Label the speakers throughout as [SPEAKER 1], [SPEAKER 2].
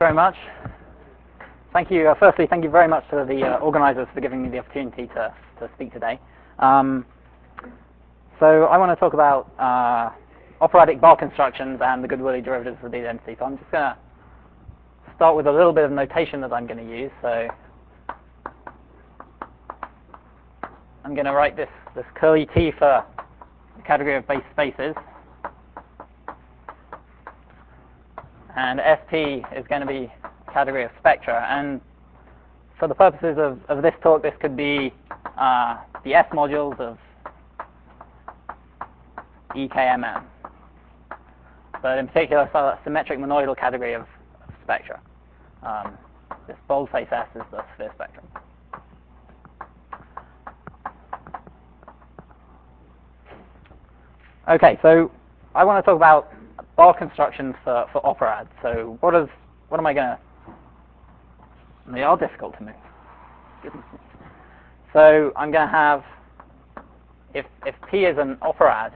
[SPEAKER 1] Very much. Thank you. Firstly, thank you very much to the organisers for giving me the opportunity to speak today. So I want to talk about operatic bar constructions and the Goodwillie derivatives of the identity. So I'm just going to start with a little bit of notation that I'm going to use. So I'm going to write this curly T for the category of base spaces. And SP is going to be category of spectra. And for the purposes of this talk, this could be the S modules of EKMM. But in particular, so a symmetric monoidal category of spectra. This boldface S is the sphere spectrum. Okay, so I want to talk about bar constructions for operads. So what am I going to... They are difficult to move. Goodness me. So I'm going to have, if P is an operad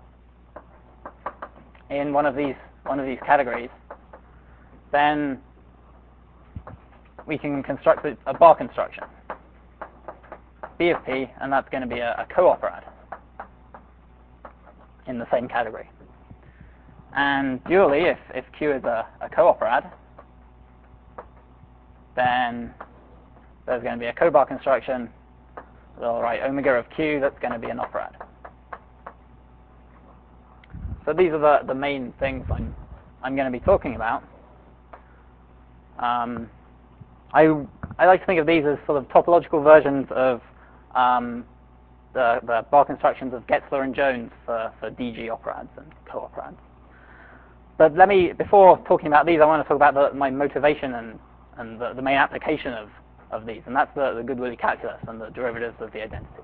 [SPEAKER 1] in one of these categories, then we can construct a bar construction, B of P, and that's going to be a co-operad in the same category. And dually, if Q is a co-operad, then there's going to be a co-bar construction. So I'll write omega of Q, that's going to be an operad. So these are the main things I'm going to be talking about. I like to think of these as sort of topological versions of the bar constructions of Getzler and Jones for DG operads and co-operads. But before talking about these, I want to talk about my motivation and the main application of these, and that's the Goodwillie calculus and the derivatives of the identity.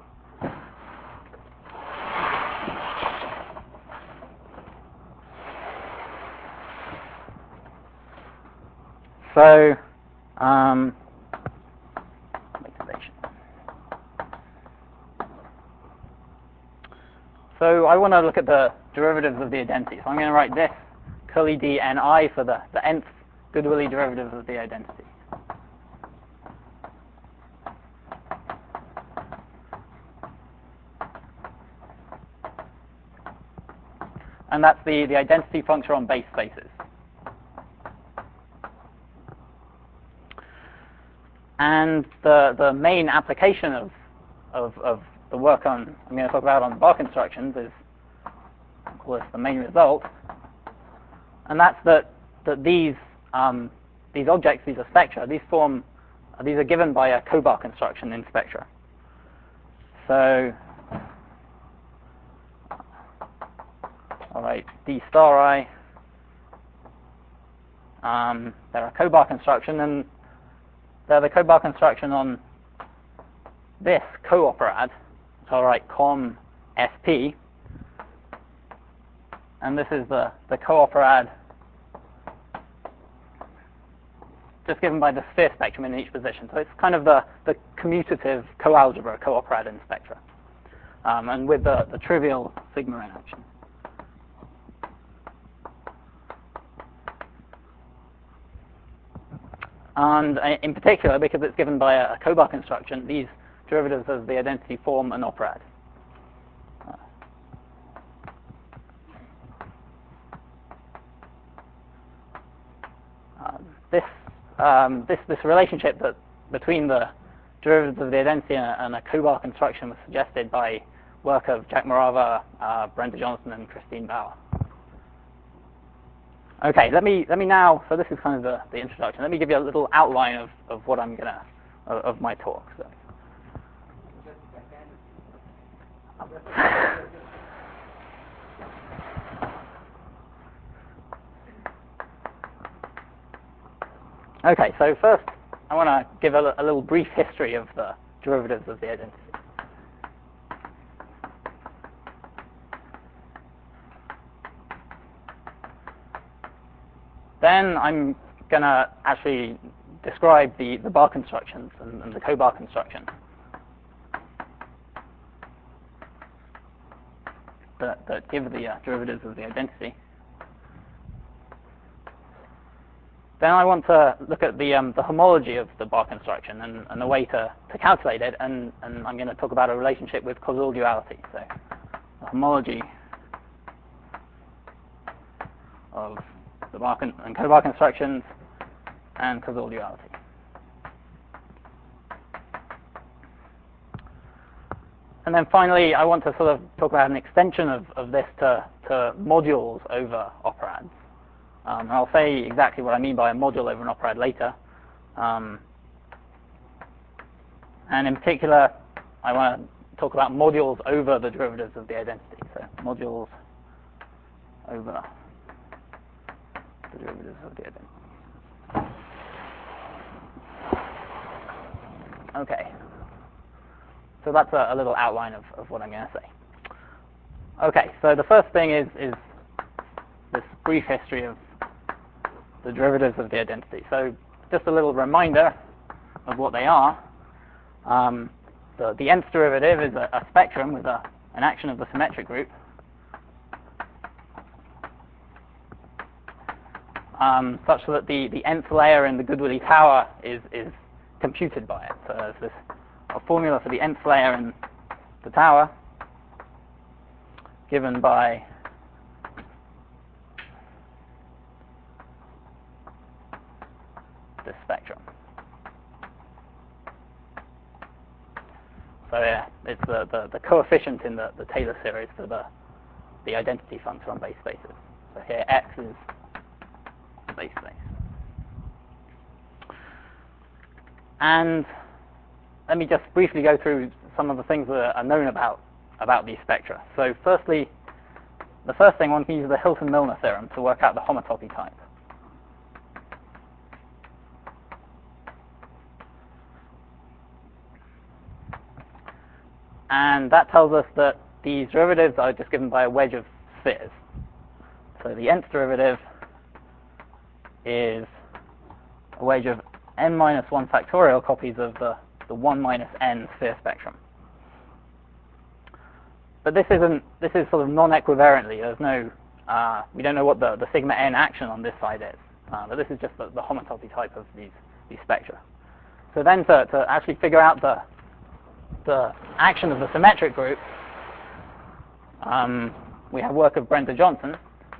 [SPEAKER 1] So, motivation. So I want to look at the derivatives of the identity. So I'm going to write this curly D Ni for the nth Goodwillie derivative of the identity. And that's the identity function on base spaces. And the main application of the work I'm going to talk about on bar constructions is, I'll call this the main result, and that's that these objects, these are spectra, these are given by a co-bar construction in spectra. So, all right, D star I, they're a co-bar construction, and they're the co-bar construction on this co-operad. So I'll write com SP, and this is the co-operad just given by the sphere spectrum in each position. So it's kind of the commutative co-algebra co-operad in spectra, and with the trivial sigma in action. And in particular, because it's given by a co-bar construction, these derivatives of the identity form an operad. This relationship between the derivatives of the identity and a co-bar construction was suggested by work of Jack Morava, Brenda Johnson, and Christine Bauer. Okay, let me now. So this is kind of the introduction. Let me give you a little outline of what I'm of my talk. So. Okay, so first I want to give a little brief history of the derivatives of the identity. Then I'm going to actually describe the bar constructions and the co-bar construction that give the derivatives of the identity. then I want to look at the homology of the bar construction and a way to calculate it, and I'm going to talk about a relationship with causal duality. So the homology of the bar and cobar constructions and causal duality. And then finally, I want to sort of talk about an extension of this to modules over operads. And I'll say exactly what I mean by a module over an operad later. And in particular, I want to talk about modules over the derivatives of the identity. So modules over the derivatives of the identity. Okay. So that's a little outline of what I'm going to say. Okay, so the first thing is this brief history of the derivatives of the identity. So just a little reminder of what they are. The nth derivative is a spectrum with an action of the symmetric group. Such that the nth layer in the Goodwillie tower is computed by it. So there's a formula for the nth layer in the tower given by this spectrum. So yeah, it's the coefficient in the Taylor series for the identity function on base spaces. So here x is the base space. And let me just briefly go through some of the things that are known about these spectra. So firstly, the first thing, one can use the Hilton-Milnor theorem to work out the homotopy type. And that tells us that these derivatives are just given by a wedge of spheres. So the nth derivative is a wedge of n minus 1 factorial copies of the 1 minus n sphere spectrum. But this is sort of non-equivariantly. There's no, we don't know what the sigma n action on this side is. But this is just the homotopy type of these spectra. So then to actually figure out the action of the symmetric group, we have work of Brenda Johnson,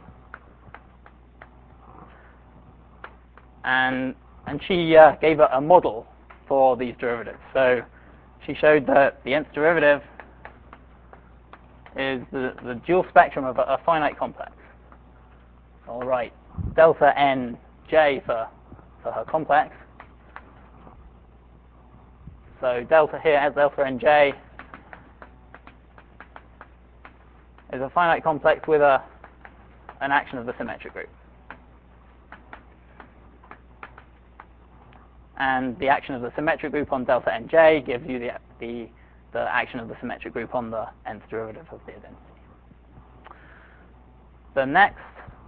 [SPEAKER 1] and she gave a model for these derivatives. So she showed that the nth derivative is the dual spectrum of a finite complex. I'll write delta n j for her complex. So delta here as delta nj is a finite complex with an action of the symmetric group. And the action of the symmetric group on delta nj gives you the action of the symmetric group on the nth derivative of the identity. The next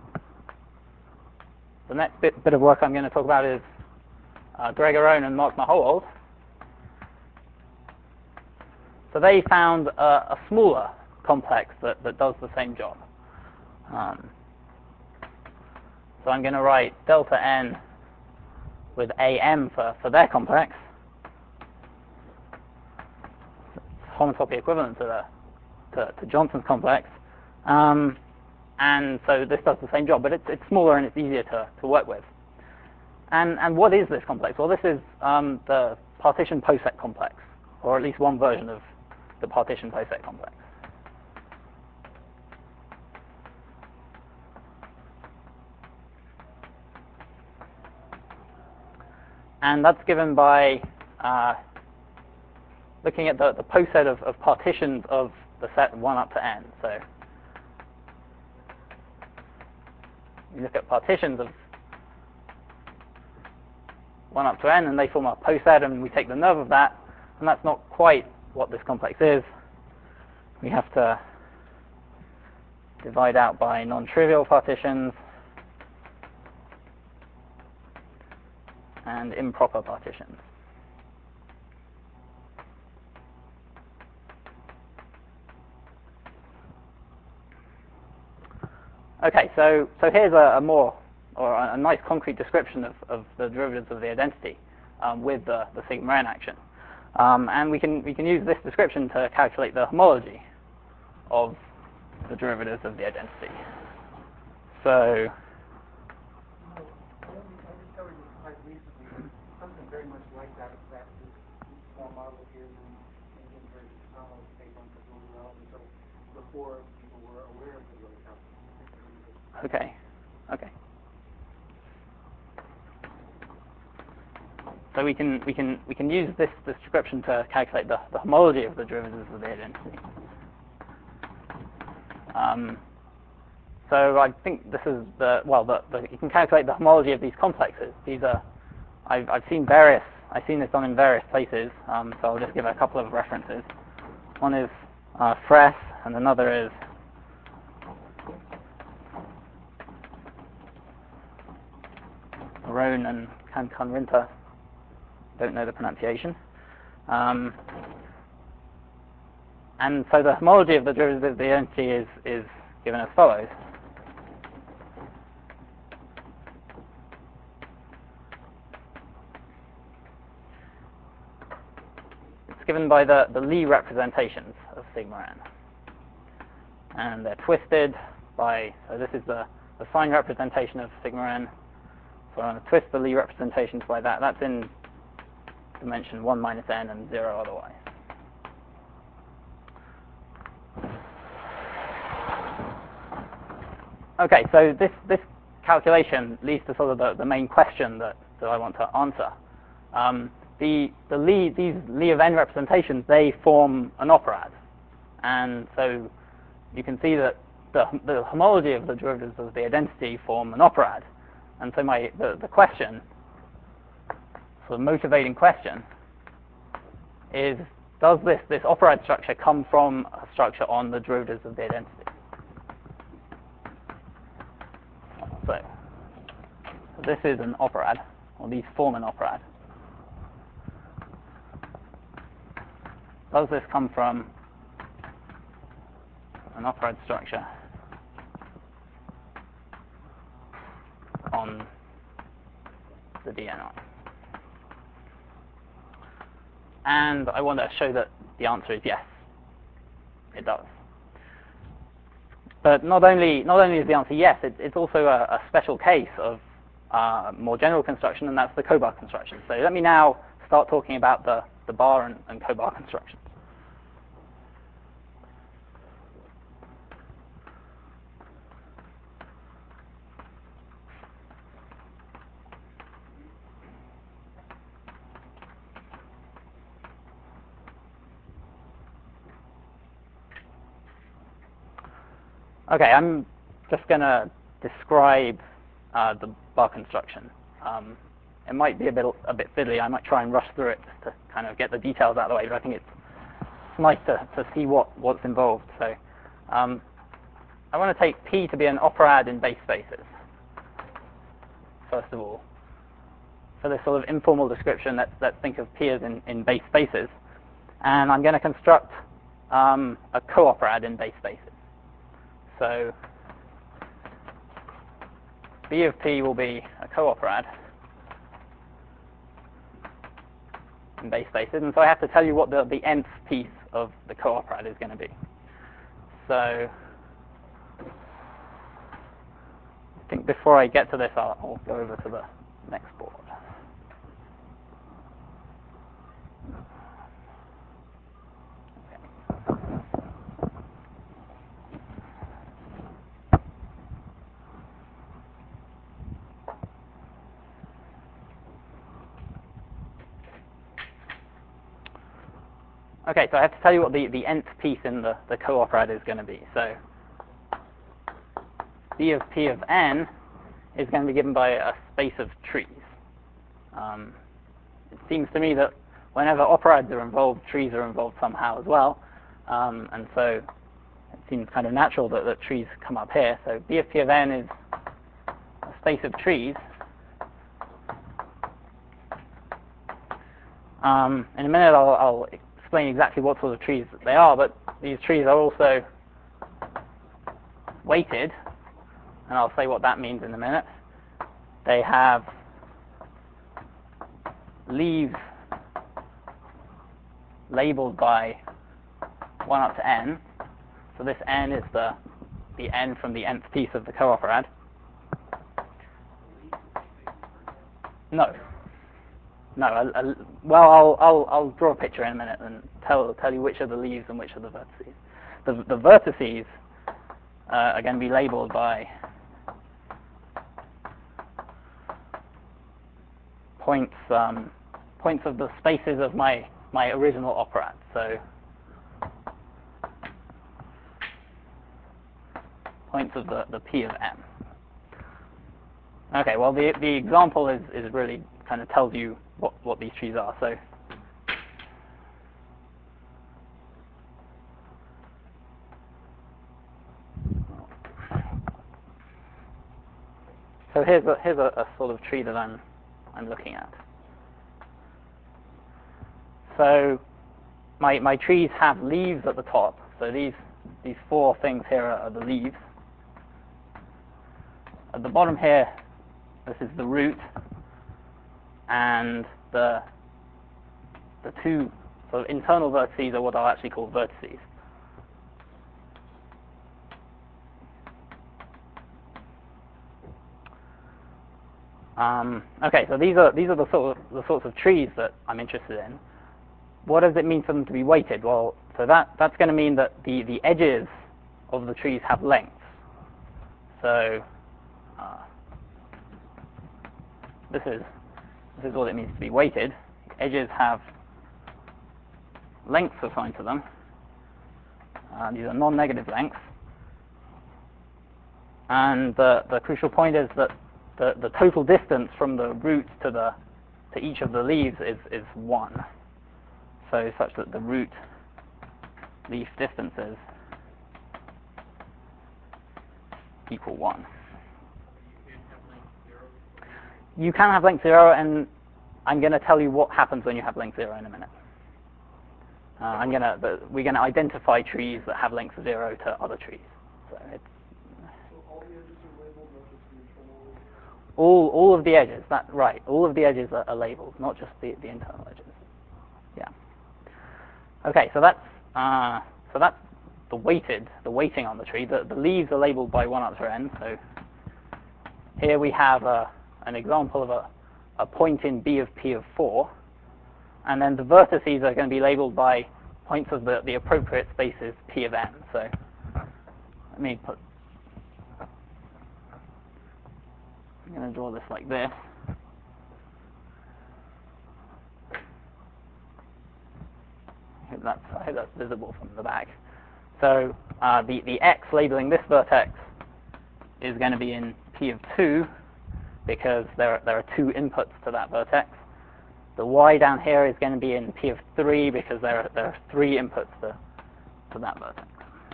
[SPEAKER 1] bit of work I'm going to talk about is Gregor Owen and Mark Mahowold. So they found a smaller complex that does the same job. So I'm going to write delta n with am for their complex. It's homotopy equivalent to Johnson's complex. And so this does the same job, but it's smaller and it's easier to work with. And what is this complex? Well, this is the partition Posek complex, or at least one version of the partition Posek complex. And that's given by looking at the poset of partitions of the set 1 up to n. So you look at partitions of 1 up to n, and they form a poset, and we take the nerve of that, and that's not quite what this complex is. We have to divide out by non-trivial partitions and improper partitions. Okay, so here's a more or a nice concrete description of the derivatives of the identity with the sigma n action. And we can use this description to calculate the homology of the derivatives of the identity. So
[SPEAKER 2] something very much like that small model appears in very phenomenal paper on technical development. So before people were aware of the really calculus.
[SPEAKER 1] Okay. So we can use this description to calculate the homology of the derivatives of the identity. So I think this is you can calculate the homology of these complexes. These are I've seen this done in various places. So I'll just give a couple of references. One is Fress, and another is Rohn and Kankan-Rinter. Don't know the pronunciation. And so the homology of the derivative of the identity is given as follows. It's given by the Lie representations of sigma n. And they're twisted by, so this is the sign representation of sigma n. So I'm going to twist the Lie representations by that. That's in dimension 1 minus n and 0 otherwise. Okay, so this calculation leads to sort of the main question that I want to answer. These Lie of n representations, they form an operad. And so you can see that the homology of the derivatives of the identity form an operad. And so the question, the motivating question, is does this operad structure come from a structure on the derivatives of the identity? So this is an operad, or these form an operad. Does this come from an operad structure on the DNI? And I want to show that the answer is yes, it does. But not only is the answer yes, it's also a special case of more general construction, and that's the Kobar construction. So let me now start talking about the bar and Kobar constructions. Okay, I'm just going to describe the bar construction. It might be a bit fiddly. I might try and rush through it just to kind of get the details out of the way, but I think it's nice to see what's involved. So I want to take P to be an operad in base spaces, first of all. For this sort of informal description, let's think of P as in base spaces. And I'm going to construct a cooperad in base spaces. So B of P will be a cooperad in base spaces, and so I have to tell you what the nth piece of the cooperad is going to be. So I think before I get to this, I'll go over to the next board. Okay, so I have to tell you what the nth piece in the cooperad is going to be. So B of P of n is going to be given by a space of trees. It seems to me that whenever operads are involved, trees are involved somehow as well. And so it seems kind of natural that trees come up here. So B of P of n is a space of trees. In a minute I'll explain exactly what sort of trees they are, but these trees are also weighted, and I'll say what that means in a minute. they have leaves labeled by 1 up to n. So this n is the n from the nth piece of the cooperad. No. Well, I'll draw a picture in a minute and tell you which are the leaves and which are the vertices. The vertices are going to be labeled by points of the spaces of my original operand. So points of the P of M. Okay, well the example is really kind of tells you what these trees are. So here's a sort of tree that I'm looking at. So my trees have leaves at the top. So these 4 things here are the leaves. At the bottom here, this is the root, and the 2 sort of internal vertices are what I'll actually call vertices. Okay, so these are the sorts of trees that I'm interested in. What does it mean for them to be weighted? Well, so that's going to mean that the edges of the trees have lengths. So this is what it means to be weighted. Edges have lengths assigned to them. These are non-negative lengths. And the crucial point is that the total distance from the root to each of the leaves is 1. So such that the root leaf distances equal 1. You can have length 0, and I'm going to tell you what happens when you have length 0 in a minute. We're going to identify trees that have length 0 to other trees. So it's
[SPEAKER 2] all the edges are labeled, not just the internal edges?
[SPEAKER 1] all of the edges. Right. All of the edges are labeled, not just the internal edges. Yeah. Okay. So that's the weighting on the tree. The leaves are labeled by 1 up to n. So here we have an example of a point in B of P of 4, and then the vertices are going to be labeled by points of the appropriate spaces P of n. So let me I'm going to draw this like this. I hope that's visible from the back. So the x labeling this vertex is going to be in P of 2 because there are 2 inputs to that vertex. The y down here is going to be in P of 3 because there are 3 inputs to that vertex.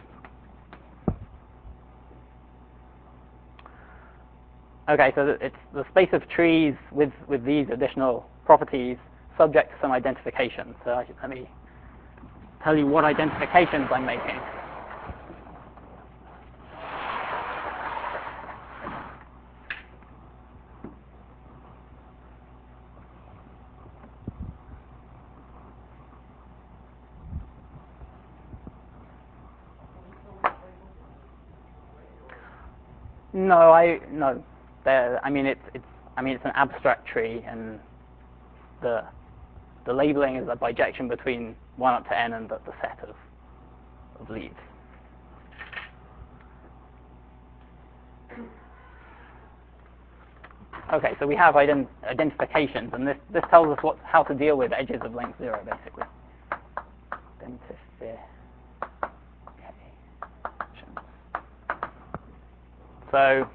[SPEAKER 1] Okay, so it's the space of trees with these additional properties subject to some identification. So let me tell you what identifications I'm making. No. It's an abstract tree, and the labeling is a bijection between 1 up to n and the set of leaves. Okay, so we have identifications, and this tells us how to deal with edges of length 0, basically. Identifications. So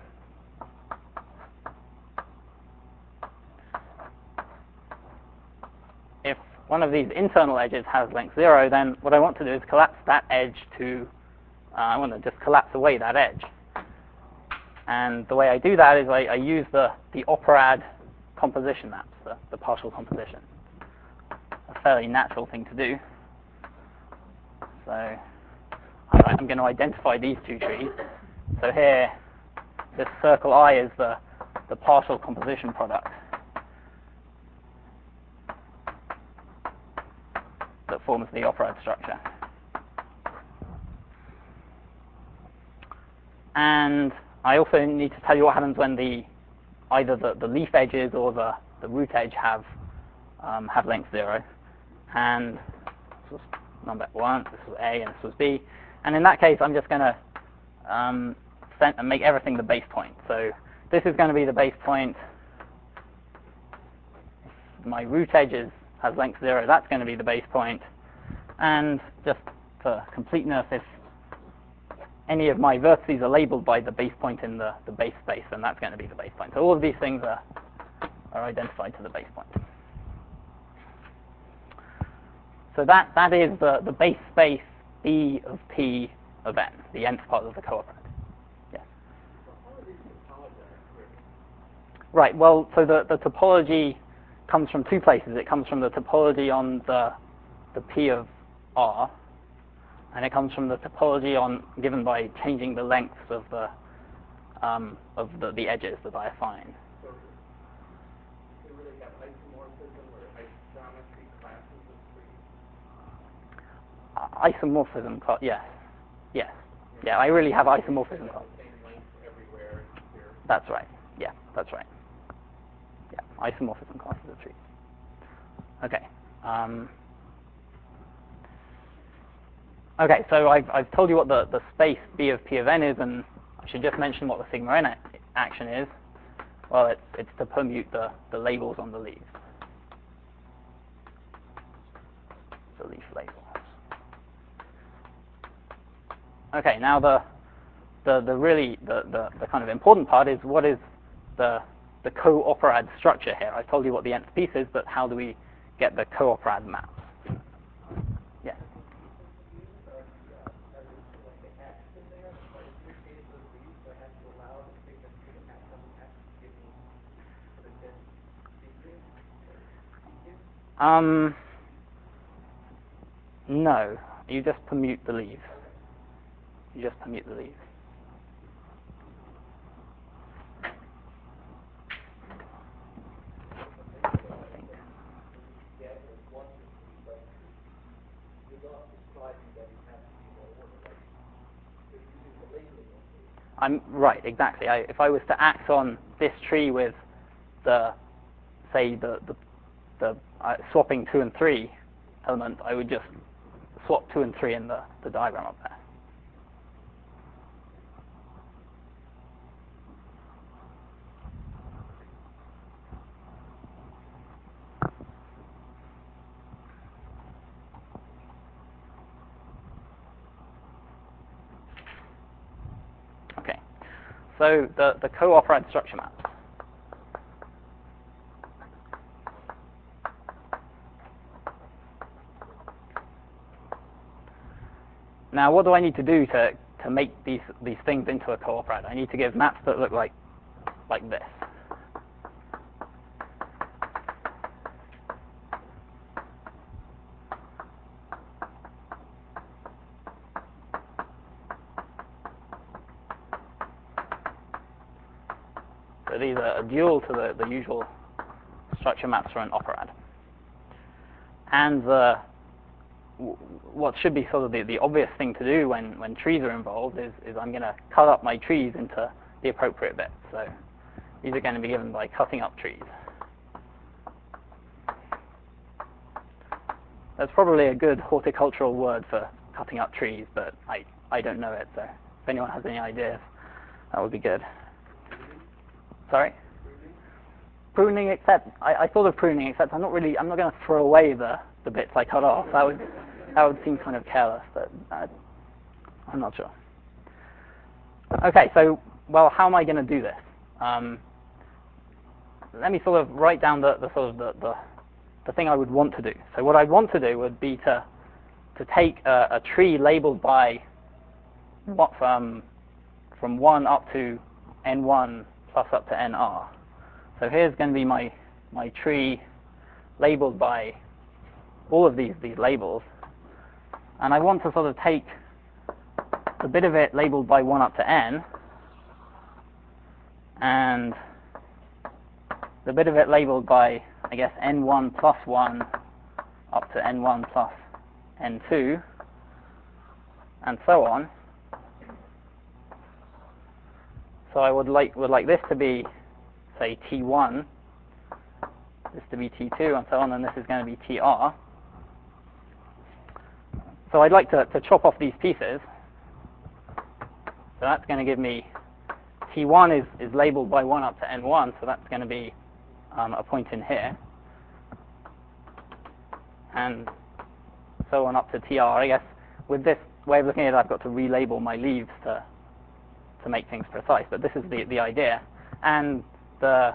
[SPEAKER 1] if one of these internal edges has length 0, then what I want to do is collapse that edge to, I want to just collapse away that edge. And the way I do that is I use the operad composition maps, the partial composition. A fairly natural thing to do. So I'm going to identify these 2 trees. So here, this circle I is the the partial composition product that forms the operad structure. And I also need to tell you what happens when either the leaf edges or the root edge have length 0. And this was number 1, this was A, and this was B. And in that case, I'm just going to make everything the base point. So this is going to be the base point. If my root edge has length 0, that's going to be the base point. And just for completeness, if any of my vertices are labeled by the base point in the base space, then that's going to be the base point. So all of these things are identified to the base point. So that is the base space B of P of N, the nth part of the cooperand. Yes. Right. Well, so the topology comes from two places. It comes from the topology on the P of R, and it comes from the topology given by changing the lengths of the edges that I assign.
[SPEAKER 2] So we really have isomorphism or isogeometry classes of trees?
[SPEAKER 1] Isomorphism, yes. Yeah, I really have isomorphism classes.
[SPEAKER 2] Same length everywhere here.
[SPEAKER 1] That's right. Yeah, that's right. Yeah, isomorphism classes of trees. Okay. Okay, so I've told you what the space B of P of N is, and I should just mention what the sigma N action is. Well, it's to permute the labels on the leaves. The leaf labels. Okay, now the really kind of important part is what is the co-operad structure here. I've told you what the nth piece is, but how do we get the co-operad maps? Yes. No, you just permute the leaves. You just permute the leaves. I'm right, exactly. If I was to act on this tree with say swapping 2 and 3 element, I would just swap 2 and 3 in the diagram up there. Okay, so the co-operad structure maps. Now, what do I need to do to make these things into a co-operad? I need to give maps that look like this. So these are a dual to the usual structure maps for an operad. And what should be sort of the obvious thing to do when trees are involved is I'm going to cut up my trees into the appropriate bits. So these are going to be given by cutting up trees. That's probably a good horticultural word for cutting up trees, but I don't know it. So if anyone has any ideas, that would be good. Sorry? Pruning, except I thought of pruning, except I'm not going to throw away the bits I cut off. That would seem kind of careless, but I'm not sure. Okay, so how am I going to do this? Let me sort of write down the thing I would want to do. So what I'd want to do would be to take a tree labeled by from 1 up to n1 plus up to nr. So here's going to be my tree labeled by all of these labels, and I want to sort of take the bit of it labeled by 1 up to n and a bit of it labeled by, I guess, n1 plus 1 up to n1 plus n2, and so on. So I would like this to be, say, T1, this to be T2, and so on, and this is going to be TR. So I'd like to chop off these pieces. So that's going to give me T1 is labeled by 1 up to n1, so that's going to be a point in here. And so on up to TR. I guess with this way of looking at it, I've got to relabel my leaves to make things precise, but this is the idea. And the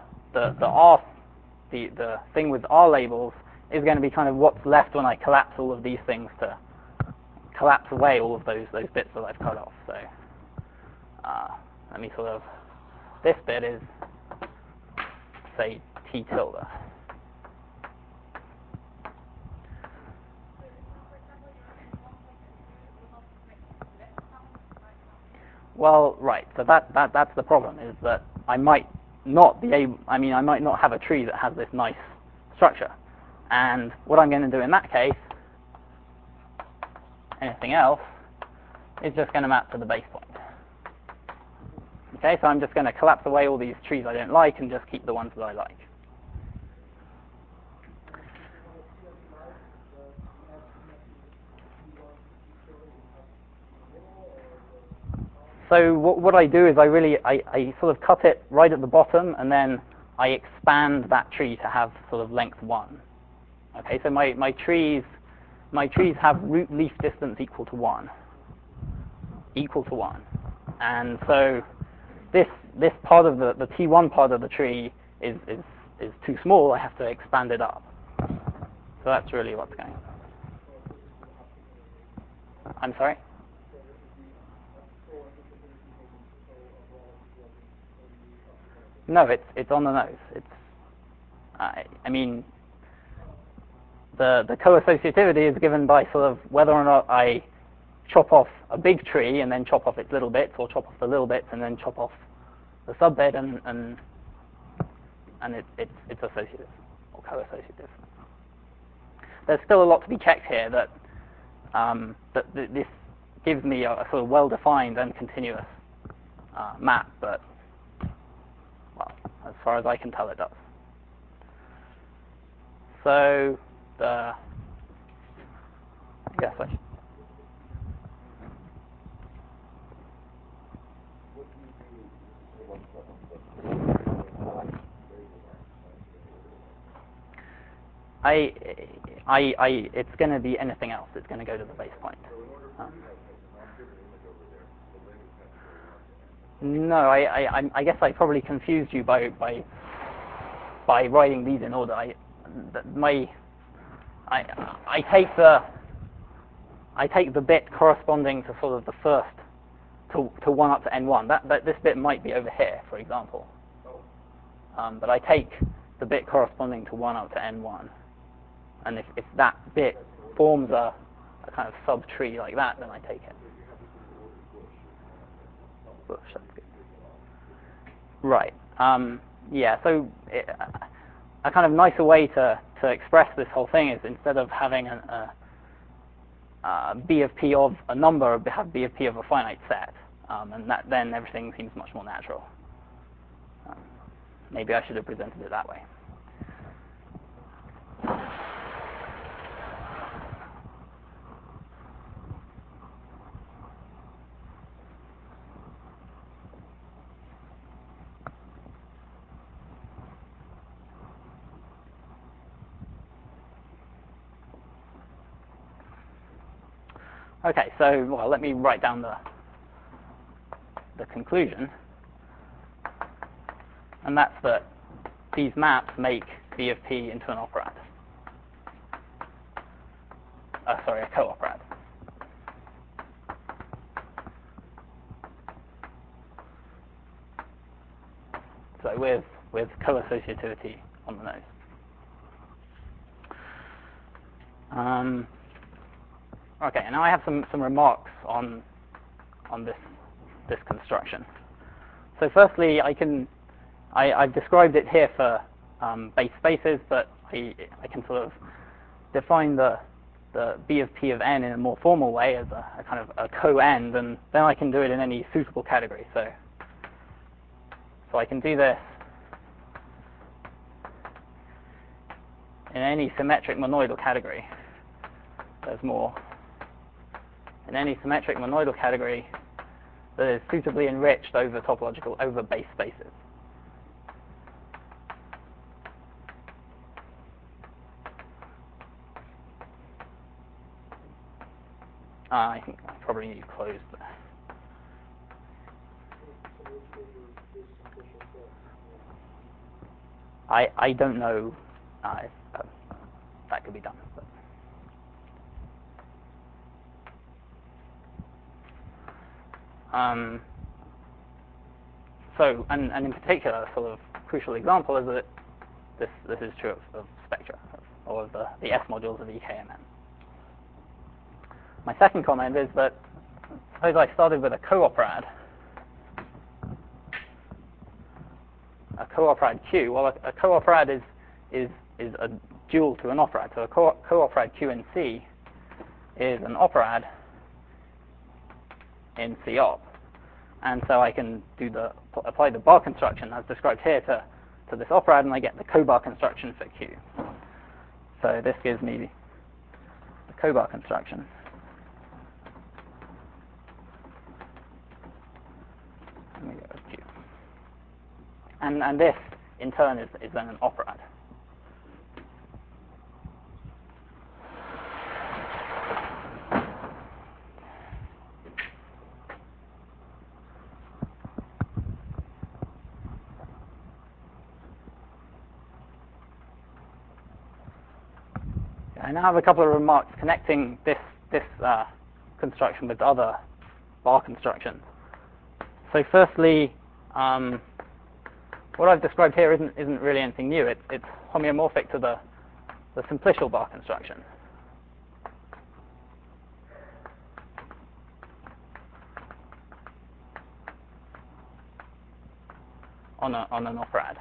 [SPEAKER 1] thing with R labels is going to be kind of what's left when I collapse all of these things to collapse away all of those bits that I've cut off. So let me sort of, this bit is, say, T tilde. Well, right. So that's the problem, is that I might not be able. I mean, I might not have a tree that has this nice structure. And what I'm going to do in that case, anything else, is just going to map to the base point. Okay, so I'm just going to collapse away all these trees I don't like and just keep the ones that I like. So what I do is I sort of cut it right at the bottom, and then I expand that tree to have sort of length 1. Okay, so my trees have root leaf distance equal to 1. And so this part of the T1 part of the tree is too small. I have to expand it up. So that's really what's going on. I'm sorry? No, it's on the nose. It's I mean, the co-associativity is given by sort of whether or not I chop off a big tree and then chop off its little bits, or chop off the little bits and then chop off the subbed, and it's associative or co-associative. There's still a lot to be checked here that this gives me a sort of well-defined and continuous map, but well, as far as I can tell, it does. So yes, I should. It's going to be anything else. It's going to go to the base point. No, I guess I probably confused you by writing these in order. I take the bit corresponding to sort of the first to 1 up to n1. That this bit might be over here, for example. But I take the bit corresponding to 1 up to n1. And if that bit forms a kind of sub-tree like that, then I take it. Bush, that's good. Right. Yeah, so a kind of nicer way to express this whole thing is, instead of having a B of P of a number, have B of P of a finite set. And then everything seems much more natural. Maybe I should have presented it that way. Okay, so well, let me write down the conclusion, and that's that these maps make B of P into an operand. Sorry, a co-operand. So with co-associativity on the nose. Okay, now I have some remarks on this construction. So firstly, I've described it here for base spaces, but I can sort of define the B of P of n in a more formal way as a kind of a co-end, and then I can do it in any suitable category. So I can do this in any symmetric monoidal category. There's more. In any symmetric monoidal category that is suitably enriched over base spaces. I think I probably need to close there. I don't know if that could be done. But. So, and in particular, a sort of crucial example is that this is true of spectra, or of the S modules of EKMN. My second comment is that suppose I started with a cooperad Q. Well, a cooperad is a dual to an operad. So a cooperad Q in C is an operad in C op, and so I can apply the bar construction as described here to this operad, and I get the cobar construction for Q. So this gives me the cobar construction. Let me go with Q. And this, in turn, is then an operad. I now have a couple of remarks connecting this construction with other bar constructions. So firstly, what I've described here isn't really anything new. It's homeomorphic to the simplicial bar construction. On an operad.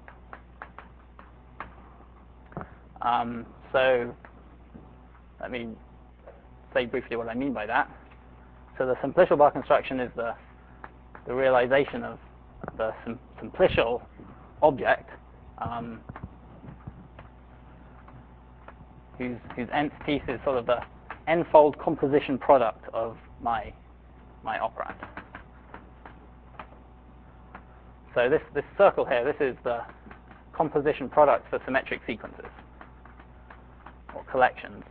[SPEAKER 1] So let me say briefly what I mean by that. So the simplicial bar construction is the realization of the simplicial object whose nth piece is sort of the n-fold composition product of my operand. So this circle here, this is the composition product for symmetric sequences or collections,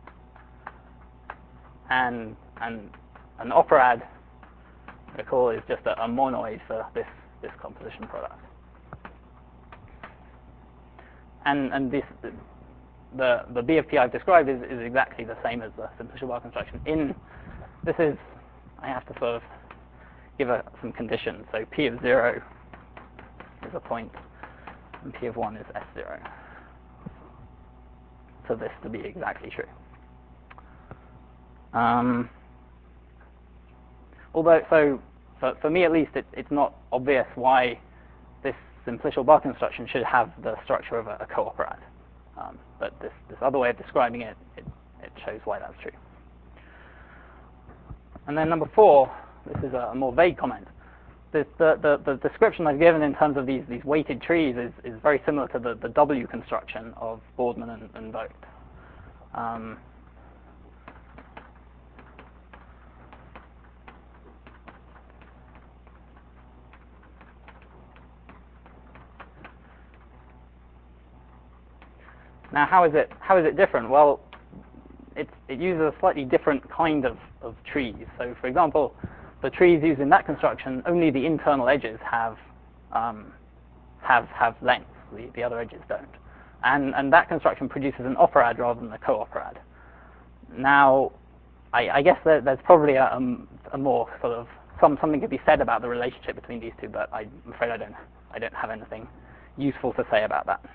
[SPEAKER 1] and an operad, recall, is just a monoid for this composition product. And this the B of P I've described is exactly the same as the simplicial bar construction. I have to sort of give some conditions. So P of 0 is a point, and P of 1 is S0. For this to be exactly true. Although, so for me at least, it's not obvious why this simplicial bar construction should have the structure of a cooperad. But this other way of describing it shows why that's true. And then number 4, this is a more vague comment. The description I've given in terms of these weighted trees is very similar to the W construction of Boardman and Vogt. Now, how is it different? Well, it uses a slightly different kind of trees. So, for example, the trees used in that construction, only the internal edges have length. The other edges don't. And that construction produces an operad rather than a cooperad. Now, I guess there's probably a more sort of something to be said about the relationship between these two, but I'm afraid I don't have anything useful to say about that.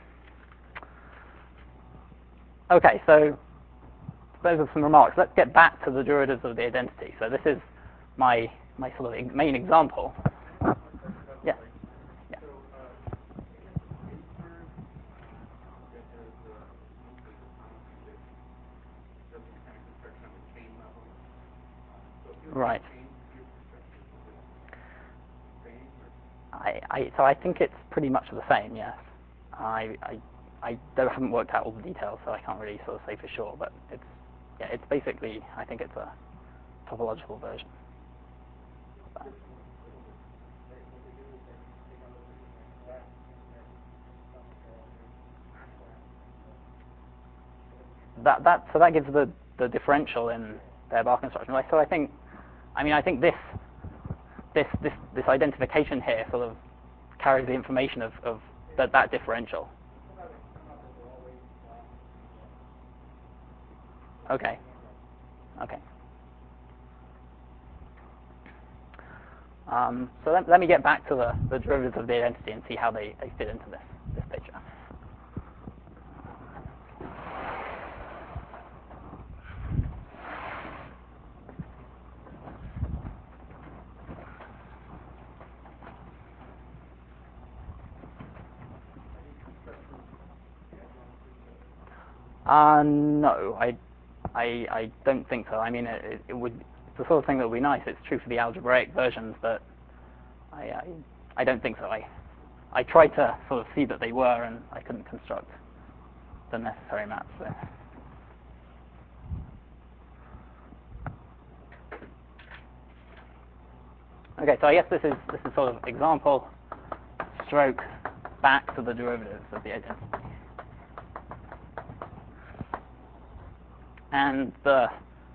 [SPEAKER 1] Okay, so those are some remarks. Let's get back to the derivatives of the identity. So this is my sort of main example. Yeah.
[SPEAKER 2] So,
[SPEAKER 1] Right.
[SPEAKER 2] change your perspective?
[SPEAKER 1] So I think it's pretty much the same, yes. I haven't worked out all the details, so I can't really sort of say for sure, but it's basically, I think it's a topological version of that. So that gives the differential in their bar construction. So I think this identification here sort of carries the information of that differential. Okay. So let me get back to the derivatives of the identity and see how they fit into this picture. No, I don't think so. I mean, it would. It's the sort of thing that would be nice. It's true for the algebraic versions, but I don't think so. I tried to sort of see that they were, and I couldn't construct the necessary maps. So. Okay, so I guess this is sort of example stroke back to the derivatives of the identity. And the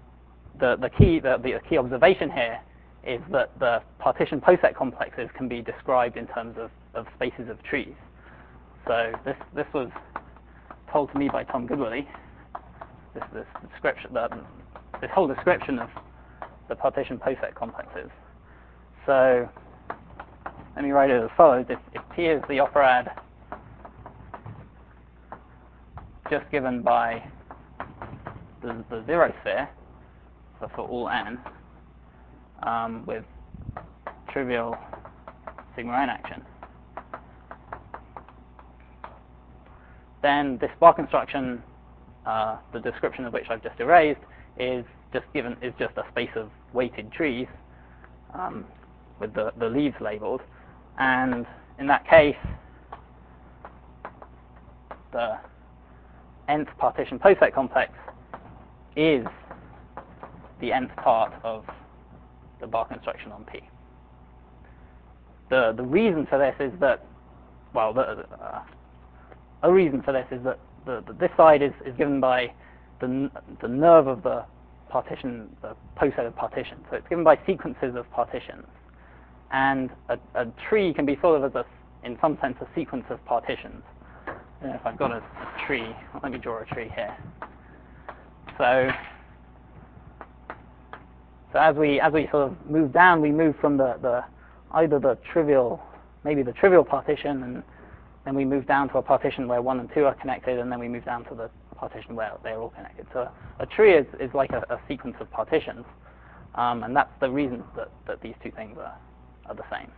[SPEAKER 1] key observation here is that the partition poset complexes can be described in terms of spaces of trees. So this was told to me by Tom Goodwillie. This description, this whole description of the partition poset complexes. So let me write it as follows: if P is the operad just given by the zero sphere, so for all n, with trivial sigma n action, then this bar construction, the description of which I've just erased, is just a space of weighted trees with the leaves labeled, and in that case, the nth partition poset complex is the nth part of the bar construction on P. The reason for this is that, well, a reason for this is that this side is given by the nerve of the partition, the poset of partition. So it's given by sequences of partitions, and a tree can be sort of in some sense, a sequence of partitions. If I've got a tree, let me draw a tree here. So as we sort of move down, we move from either the trivial partition, and then we move down to a partition where 1 and 2 are connected, and then we move down to the partition where they're all connected. So a tree is like a sequence of partitions, and that's the reason that these two things are the same.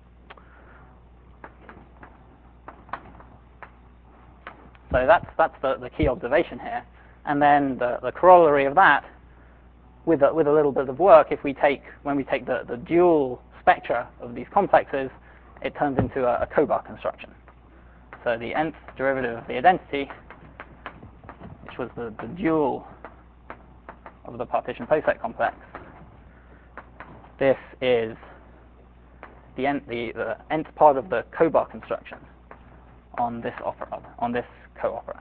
[SPEAKER 1] So that's the key observation here. And then the corollary of that, with a little bit of work, when we take the dual spectra of these complexes, it turns into a Kobar construction. So the nth derivative of the identity, which was the dual of the partition poset complex, this is the nth part of the Kobar construction on this operad, on this co-operand.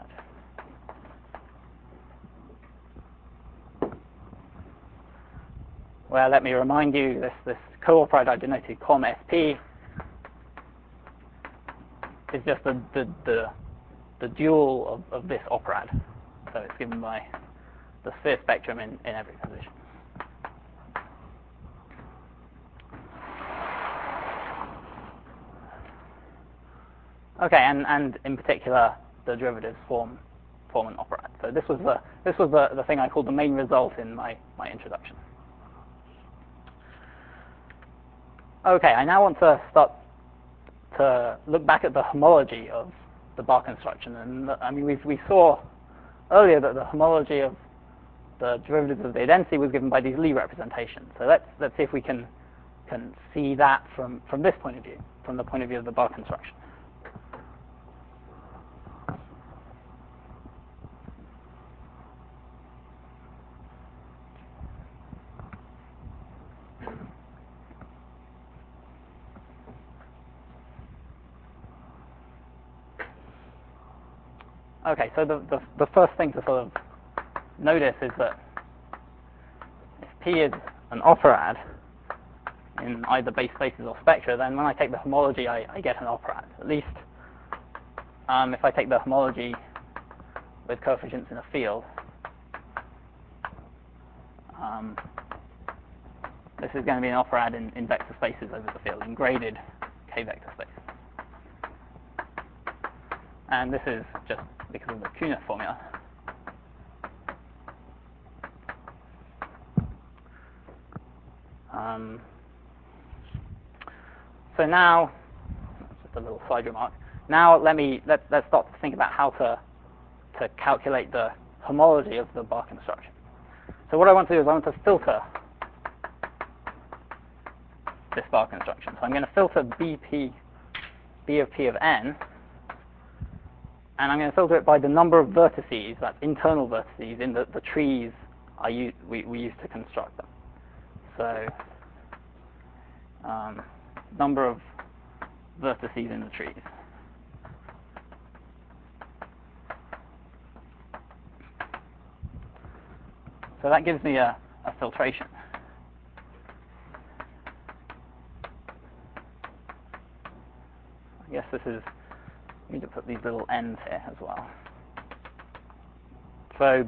[SPEAKER 1] Well, let me remind you, this co-operand I denoted com SP is just the dual of this operand. So it's given by the sphere spectrum in every position. Okay, and in particular, the derivatives form an operand. So this was the thing I called the main result in my introduction. Okay, I now want to start to look back at the homology of the bar construction, and I mean we saw earlier that the homology of the derivatives of the identity was given by these Lie representations. So let's see if we can see that from this point of view, from the point of view of the bar construction. Okay, so the first thing to sort of notice is that if P is an operad in either base spaces or spectra, then when I take the homology, I get an operad. At least if I take the homology with coefficients in a field, this is going to be an operad in vector spaces over the field, in graded K vector spaces. And this is just because of the Kuhne formula. So now, just a little side remark. Now let's start to think about how to calculate the homology of the bar construction. So what I want to do is I want to filter this bar construction. So I'm going to filter B of P of n, and I'm going to filter it by the number of vertices, that's internal vertices, in the trees we use to construct them. So number of vertices in the trees. So that gives me a filtration. I guess this is, I need to put these little n's here as well. So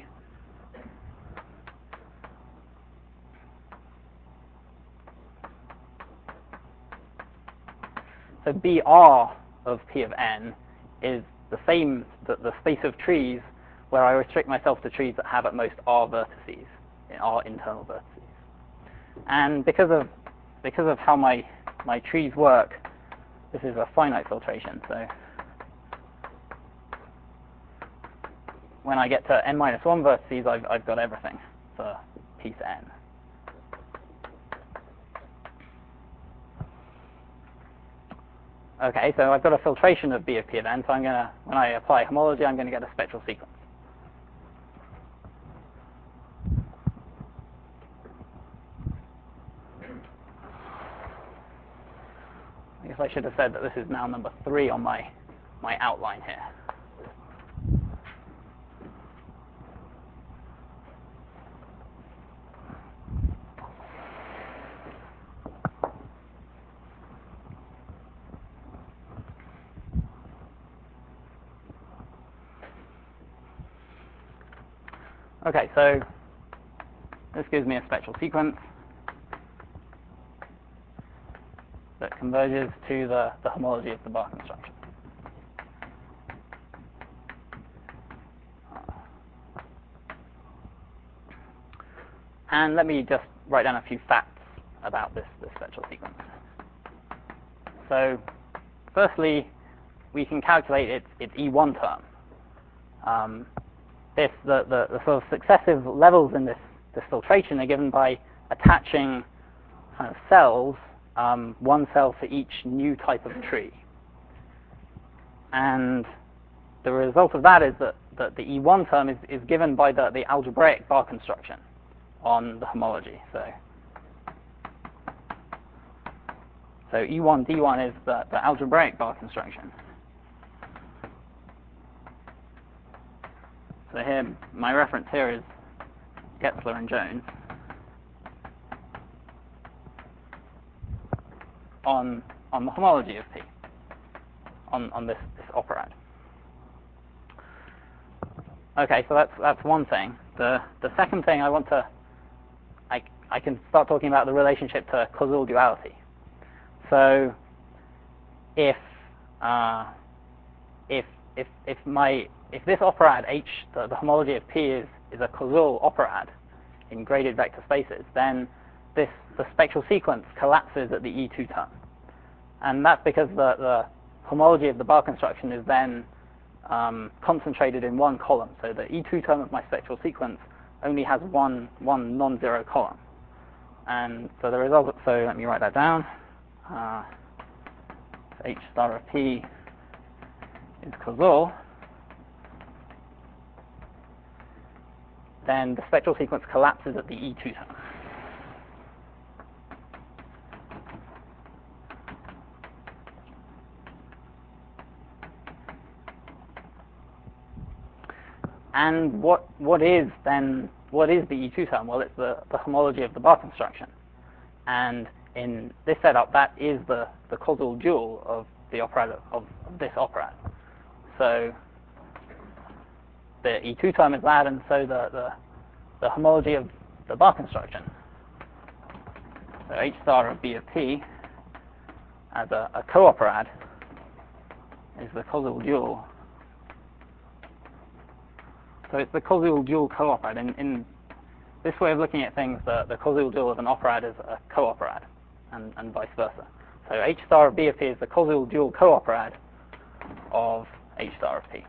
[SPEAKER 1] BR of P of n is the same, the space of trees where I restrict myself to trees that have at most R vertices, R internal vertices. And because of how my trees work, this is a finite filtration. So when I get to n minus 1 vertices, I've got everything for P to n. Okay, so I've got a filtration of B of P of n, so when I apply homology, I'm going to get a spectral sequence. I guess I should have said that this is now number 3 on my outline here. Okay, so this gives me a spectral sequence that converges to the homology of the bar construction. And let me just write down a few facts about this spectral sequence. So firstly, we can calculate its E1 term. The sort of successive levels in this filtration are given by attaching kind of cells, one cell for each new type of tree. And the result of that is that the E1 term is given by the algebraic bar construction on the homology. So E1 D1 is the algebraic bar construction. So here, my reference here is Getzler and Jones on the homology of P, on this operad. Okay, so that's one thing. The second thing I want to, I can start talking about the relationship to causal duality. So if this operad H, the homology of P is a causal operad in graded vector spaces, then the spectral sequence collapses at the E2 term. And that's because the homology of the bar construction is then concentrated in one column. So the E2 term of my spectral sequence only has one non-zero column. And so the result, so let me write that down. H star of P is causal. Then the spectral sequence collapses at the E2 term. And what is the E2 term? Well, it's the homology of the bar construction. And in this setup, that is the causal dual of the operad of this operad. So the E2 term is that, and so the homology of the bar construction. So H star of B of P as a co-operad is the causal dual. So it's the causal dual co-operad. In this way of looking at things, the causal dual of an operad is a co-operad, and vice versa. So H star of B of P is the causal dual co-operad of H star of P.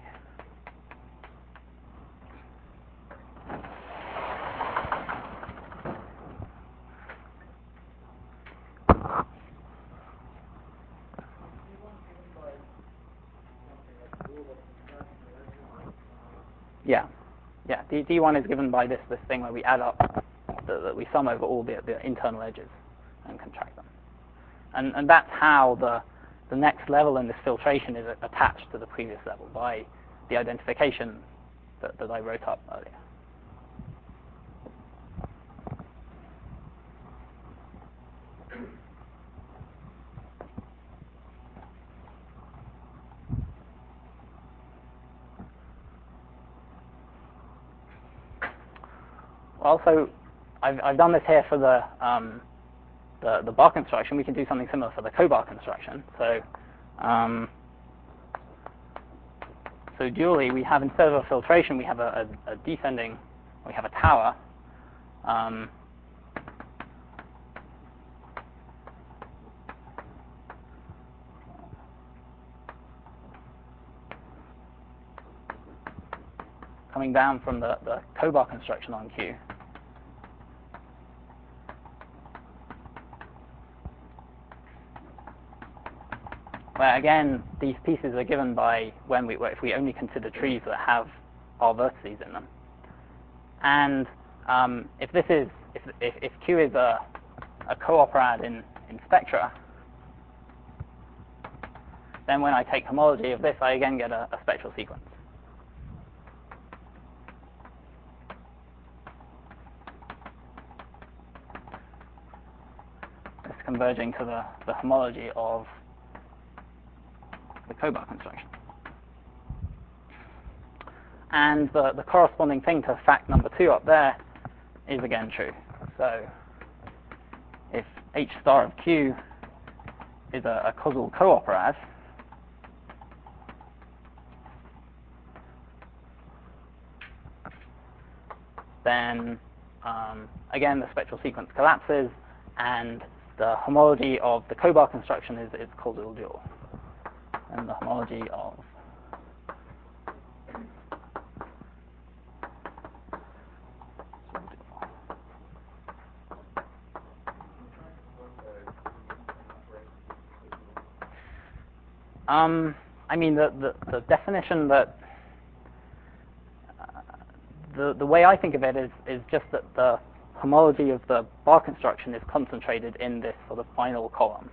[SPEAKER 1] Yeah. D1 is given by this thing where we add up, that we sum over all the internal edges and contract them. And that's how the next level in this filtration is attached to the previous level by the identification that I wrote up earlier. Also, I've done this here for the bar construction. We can do something similar for the co-bar construction. So dually, we have, instead of a filtration, we have a descending, we have a tower. Coming down from the co-bar construction on Q. Where again, these pieces are given by if we only consider trees that have R vertices in them. And if Q is a co-operad in spectra, then when I take homology of this, I again get a spectral sequence. It's converging to the homology of the co-bar construction. And the corresponding thing to fact number 2 up there is again true. So if H star of Q is a causal co-operad, then again the spectral sequence collapses, and the homology of the co-bar construction is causal dual. And the homology of I mean the definition that the way I think of it is just that the homology of the bar construction is concentrated in this sort of final column.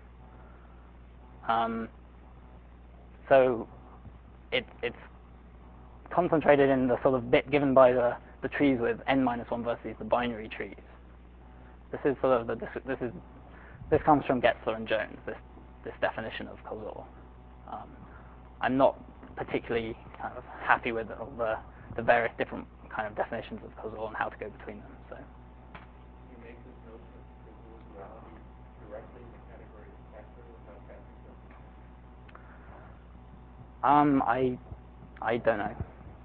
[SPEAKER 1] So it's concentrated in the sort of bit given by the trees with n-1 vertices, the binary trees. This is sort of this comes from Getzler and Jones. This definition of causal. I'm not particularly kind of happy with all the various different kind of definitions of causal and how to go between them. So.
[SPEAKER 2] You make this notion of causality directly in the category of factor without passing them?
[SPEAKER 1] I don't know.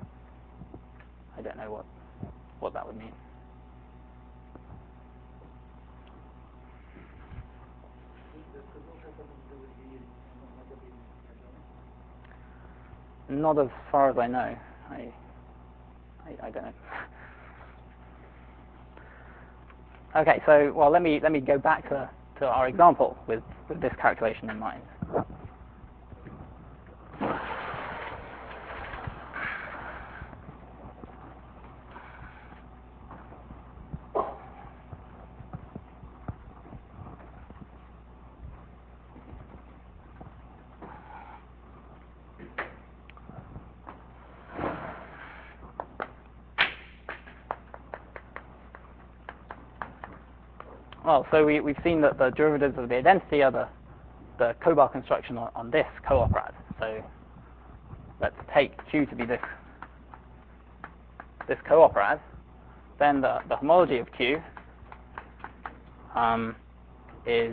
[SPEAKER 1] I don't know what that would mean.
[SPEAKER 2] Does causal have something to do with B and omega being Hamiltonian?
[SPEAKER 1] Not as far as I know. I don't know. Okay, so well, let me go back to our example with this calculation in mind. Well, so we've seen that the derivatives of the identity are the Kobar construction on this cooperad. So let's take Q to be this cooperad. Then the homology of Q is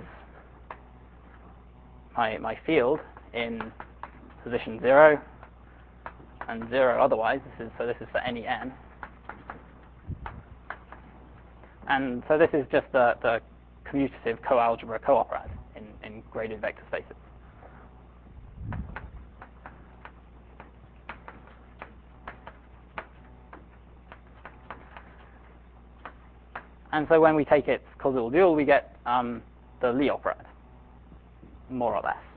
[SPEAKER 1] my field in position 0 and 0 otherwise. This is for any n. And so this is just the commutative coalgebra cooperad in graded vector spaces. And so when we take its causal dual, we get the Lie operad, more or less.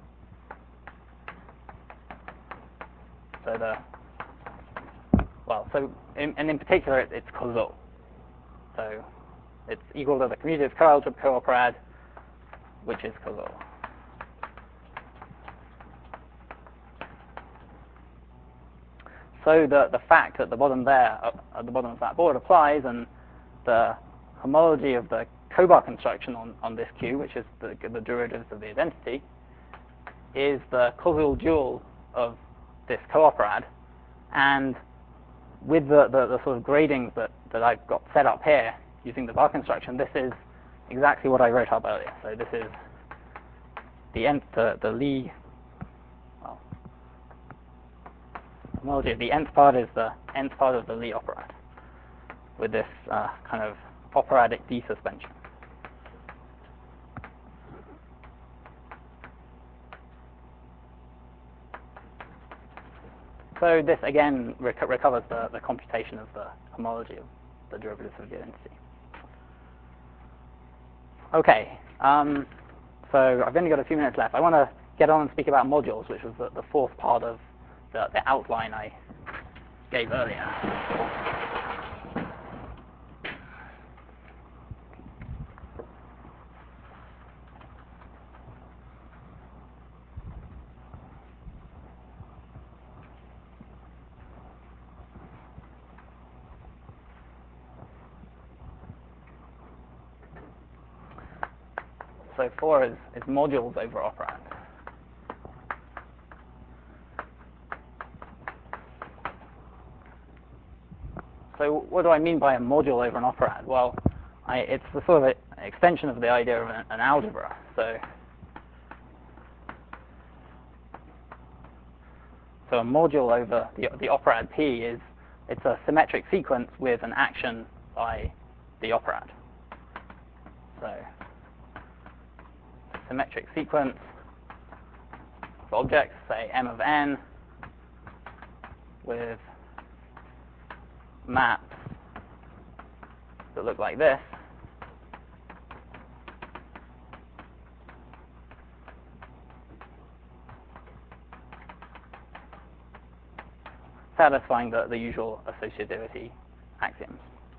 [SPEAKER 1] So in particular, it's causal. So it's equal to the commutative coalgebra cooperad, which is causal. So the fact at the bottom there, at the bottom of that board applies, and the homology of the Kobar construction on this Q, which is the derivatives of the identity, is the causal dual of this cooperad, and with the sort of gradings that I've got set up here using the bar construction, this is exactly what I wrote up earlier. So this is the Lie, well, homology of the nth part is the nth part of the Lie operad with this kind of operadic desuspension. So this again recovers the computation of the homology of the derivatives of the identity. Okay, so I've only got a few minutes left. I want to get on and speak about modules, which was the fourth part of the outline I gave earlier. So 4 is modules over operand. So what do I mean by a module over an operand? Well, it's the sort of extension of the idea of an algebra. So a module over the operand P it's a symmetric sequence with an action by the operand. So symmetric sequence of objects, say M of n, with maps that look like this. Satisfying the usual associativity axioms.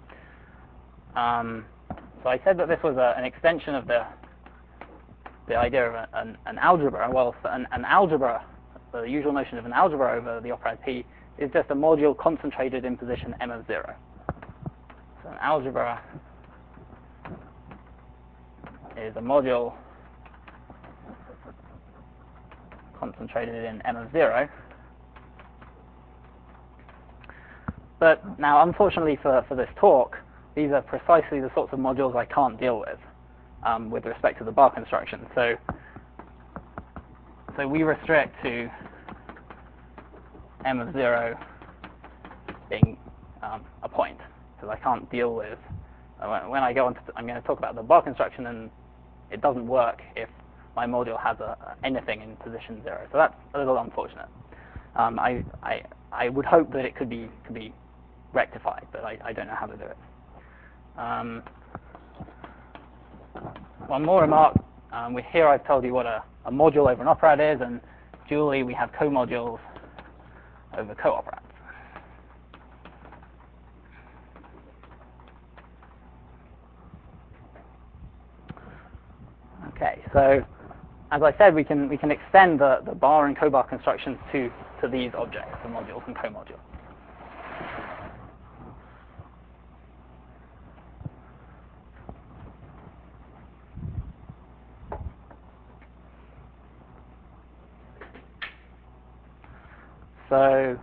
[SPEAKER 1] So I said that this was an extension of the idea of an algebra. Well, an algebra, the usual notion of an algebra over the operand P, is just a module concentrated in position M of 0. So an algebra is a module concentrated in M of 0. But now, unfortunately for this talk, these are precisely the sorts of modules I can't deal with respect to the bar construction. So we restrict to M of 0 being a point, because I can't deal with, when I go on to, I'm going to talk about the bar construction, and it doesn't work if my module has anything in position 0. So that's a little unfortunate. I would hope that it could be rectified, but I don't know how to do it. one more remark. Here I've told you what a module over an operad is, and dually we have comodules over cooprads. Okay, so as I said, we can extend the bar and cobar constructions to these objects, the modules and comodules. So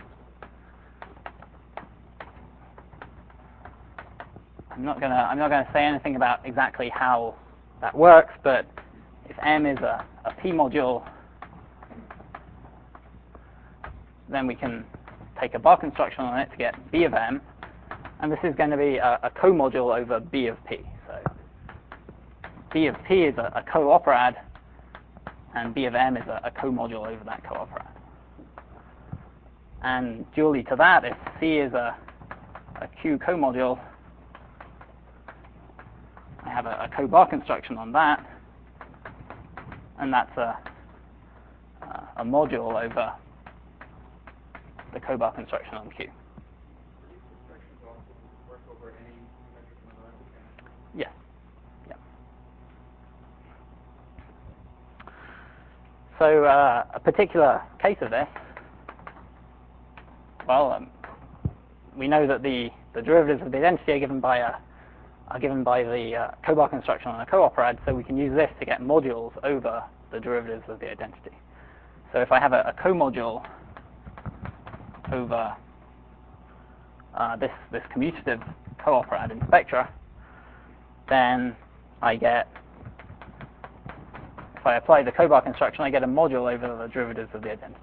[SPEAKER 1] I'm not gonna say anything about exactly how that works, but if M is a P module, then we can take a bar construction on it to get B of M, and this is going to be a co-module over B of P. So B of P is a co-operad, and B of M is a co-module over that co-operad. And dually to that, if C is a Q co-module, I have a co-bar construction on that, and that's a module over the co-bar construction on Q.
[SPEAKER 2] These constructions also work over any symmetric monodic mechanics?
[SPEAKER 1] Yes. Yeah. So a particular case of this, well, we know that the derivatives of the identity are given by the cobar construction on a cooperad, so we can use this to get modules over the derivatives of the identity. So if I have a comodule over this commutative cooperad in spectra, then I get, if I apply the cobar construction, I get a module over the derivatives of the identity.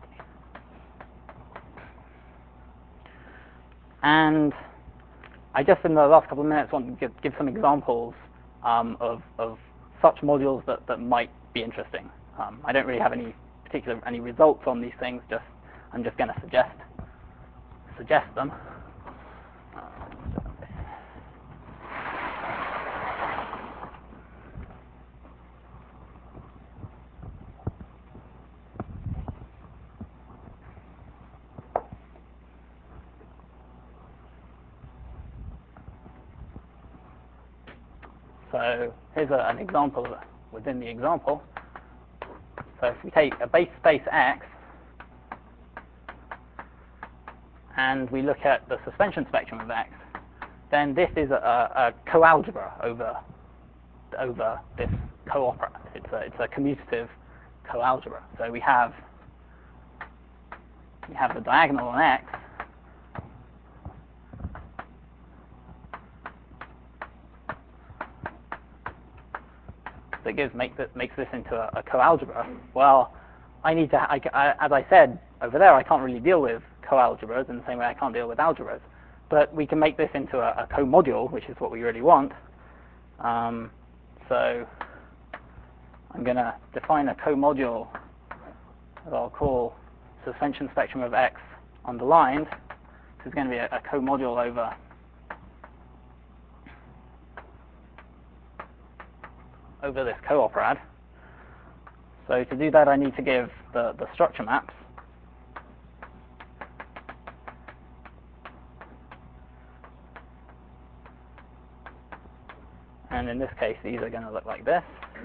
[SPEAKER 1] And I just, in the last couple of minutes, want to give some examples of such modules that might be interesting. I don't really have any results on these things. I'm just going to suggest them. So here's an example within the example. So if we take a base space X and we look at the suspension spectrum of X, then this is a coalgebra over this cooperand. It's a commutative coalgebra. So we have the diagonal on X, that makes this into a coalgebra. Well, as I said over there, I can't really deal with coalgebras in the same way I can't deal with algebras. But we can make this into a co-module, which is what we really want. So I'm going to define a co-module that I'll call suspension spectrum of X underlined. This is going to be a co-module over this cooperad. So to do that, I need to give the structure maps. And in this case, these are going to look like this.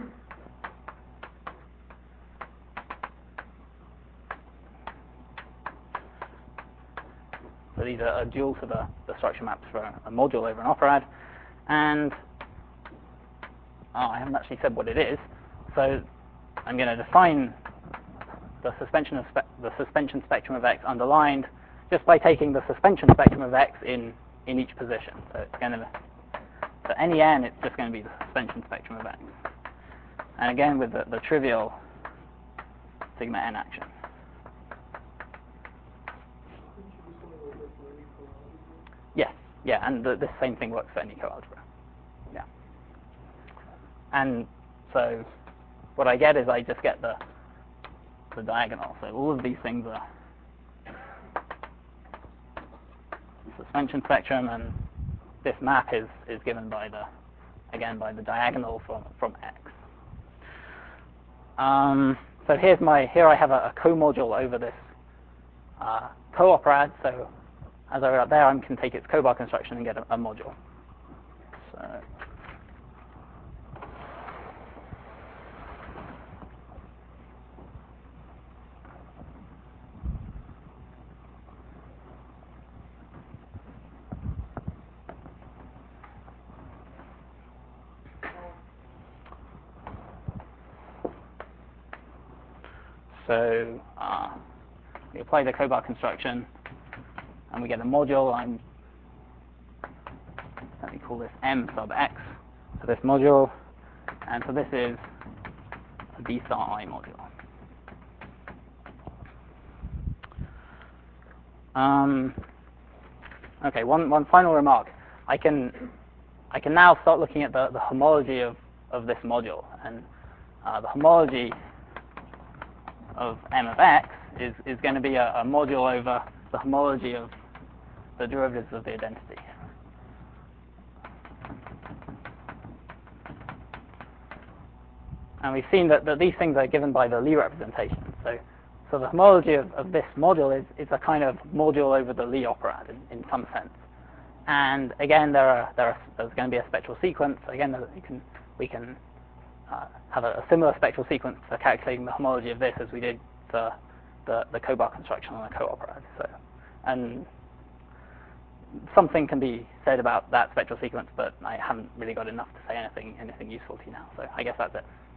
[SPEAKER 1] So these are dual to the structure maps for a module over an operad. And I haven't actually said what it is. So I'm going to define the suspension spectrum of X underlined just by taking the suspension spectrum of X in each position. So it's going to, for any n, it's just going to be the suspension spectrum of X. And again, with the trivial sigma n action. Yes, yeah, and the same thing works for any coalgebra. Yeah. And so what I get is I just get the diagonal. So all of these things are suspension spectrum, and this map is given by again by the diagonal from X. So here I have a co-module over this co-operad. So as I wrote up there, I can take its co-bar construction and get a module. So we apply the co-bar construction, and we get a module. Let me call this M sub X for this module, and so this is a B star I module. Okay, one final remark. I can now start looking at the homology of this module, and the homology of M of X is going to be a module over the homology of the derivatives of the identity. And we've seen that these things are given by the Lie representation. So the homology of this module is a kind of module over the Lie operad in some sense. And again, there's going to be a spectral sequence. Again, we can have a similar spectral sequence for calculating the homology of this as we did for the co-bar construction on a co-operad. And something can be said about that spectral sequence, but I haven't really got enough to say anything useful to you now. So I guess that's it.